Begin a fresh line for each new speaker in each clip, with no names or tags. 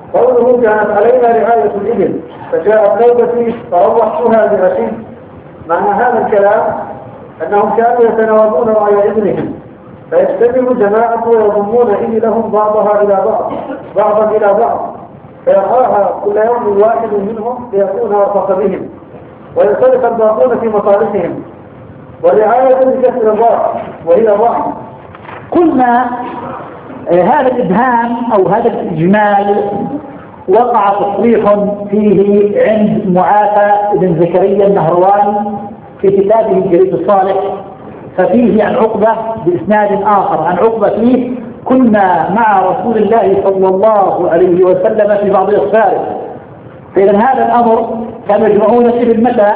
قوله كانت علينا رعاية الإبل فجاءت نوبتي فروحتها بأخي. معنى هذا الكلام أنهم كانوا يتناوبون رعاية إبلهم، فيجتمع جماعة ويضمون إبلهم بعضها إلى بعض بعضا إلى بعض، فيرعاها كل يوم واحد منهم ليكون أرفق بهم، وينطلق الباقون في مصالحهم. والرعاية بكسر الراس وهي ضعف.
قلنا هذا الإبهام أو هذا الإجمال وقع تصريح فيه عند معافى بن زكريا النهرواني في كتابه الجريد الصالح، ففيه عن عقبة بإسناد آخر عن عقبة فيه: كنا مع رسول الله صلى الله عليه وسلم في بعض أسفاره. فإذا هذا الأمر كانوا يجمعون الإبل متى؟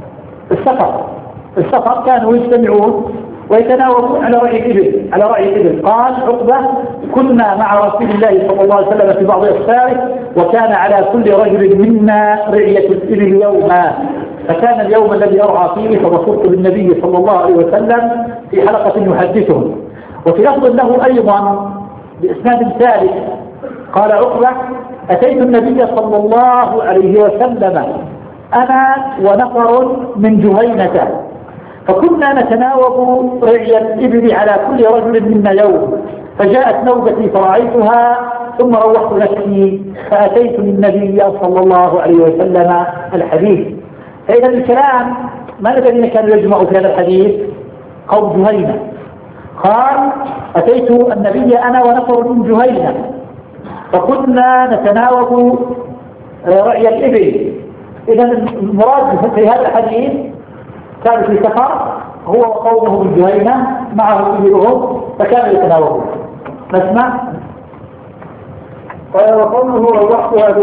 السفر كانوا يجتمعون ويتناوبون على رأي الإبل. قال عقبة: كنا مع رسول الله صلى الله عليه وسلم في بعض أسفاره، وكان على كل رجل منا رعية الإبل يوما، فكان اليوم الذي أرعى فيه فبصرت بالنبي صلى الله عليه وسلم في حلقة يحدثهم. وفي لفظ له أيضا بإسناد ثالث قال عقبة: أتيت النبي صلى الله عليه وسلم أنا ونفر من جهينة، فكنا نتناوب رعي الإبل على كل رجل منا يوم، فجاءت نوبتي فرعيتها ثم روحت نفسي فأتيت النبي صلى الله عليه وسلم. الحديث. فإذا الكلام من الذين كانوا يجمعوا في هذا الحديث؟ قوم جهينة. قال: أتيت النبي أنا ونفر من جهينة، فكنا نتناوب رعي الإبل. إذا المراد في هذا الحديث كان في سفر هو وقومه من جهينة معه إبلهم فكانوا يتناوبون. نسمع.
وقوله روحتها